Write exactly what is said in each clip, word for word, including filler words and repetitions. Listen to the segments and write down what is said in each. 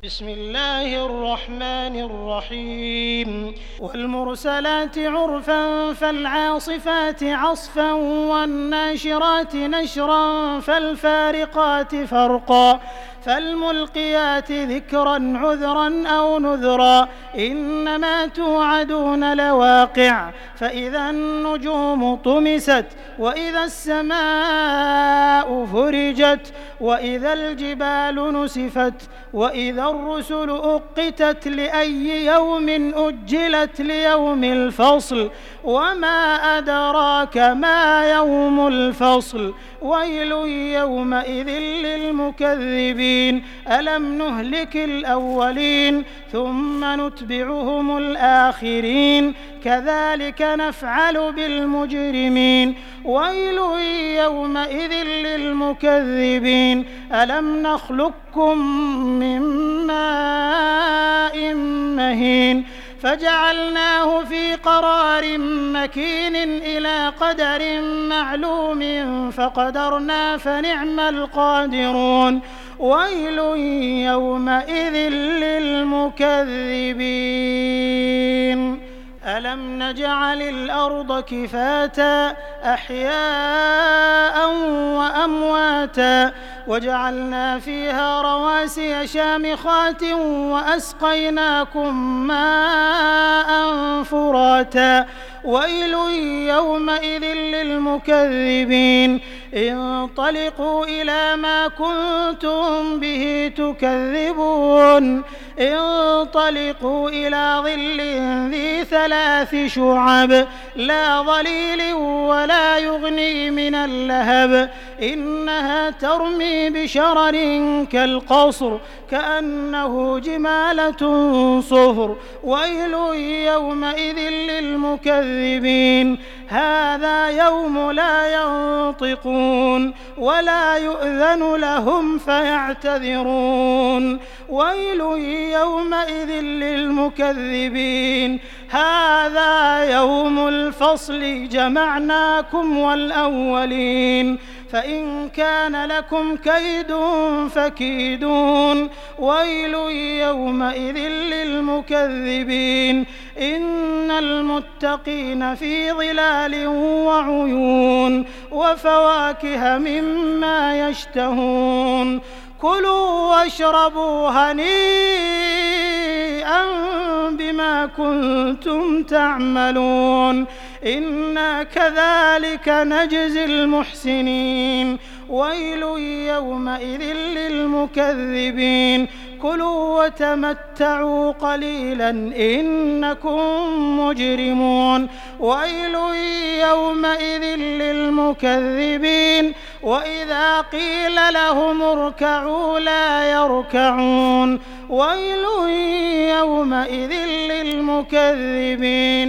بسم الله الرحمن الرحيم والمرسلات عرفا فالعاصفات عصفا والناشرات نشرا فالفارقات فرقا فالملقيات ذكرا عذرا أو نذرا إنما توعدون لواقع فإذا النجوم طمست وإذا السماء فرجت وإذا الجبال نسفت وإذا الرسل أقتت لأي يوم أجلت ليوم الفصل وما أدراك ما يوم الفصل ويل يومئذ للمكذبين ألم نهلك الأولين ثم نتبعهم الآخرين كذلك نفعل بالمجرمين ويل يومئذ للمكذبين ألم نخلقكم من ماء مهين فجعلناه في قرار مكين إلى قدر معلوم فقدرنا فنعم القادرون ويل يومئذ للمكذبين ألم نجعل الأرض كفاتا أحياء وأمواتا وجعلنا فيها رواسي شامخات وأسقيناكم ماء فراتا ويل يومئذ للمكذبين انطلقوا إلى ما كنتم به تكذبون انطلقوا إلى ظل ذي ثلاث شعب لا ظليل ولا يغني من اللهب إنها ترمي بشرر كالقصر كأنه جمالة صفر ويل يومئذ للمكذبين هذا يوم لا ينطقون ولا يؤذن لهم فيعتذرون ويل يومئذ للمكذبين هذا يوم الفصل جمعناكم والأولين فإن كان لكم كيد فكيدون ويل يومئذ للمكذبين إن المتقين في ظلال وعيون وفواكه مما يشتهون كلوا واشربوا هنيئا بما كنتم تعملون إنا كذلك نجزي المحسنين ويل يومئذ للمكذبين كلوا وتمتعوا قليلا إنكم مجرمون ويل يومئذ للمكذبين وإذا قيل لهم اركعوا لا يركعون ويل يومئذ للمكذبين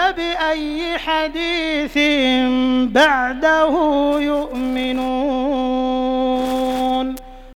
فبأي حديث بعده يؤمنون.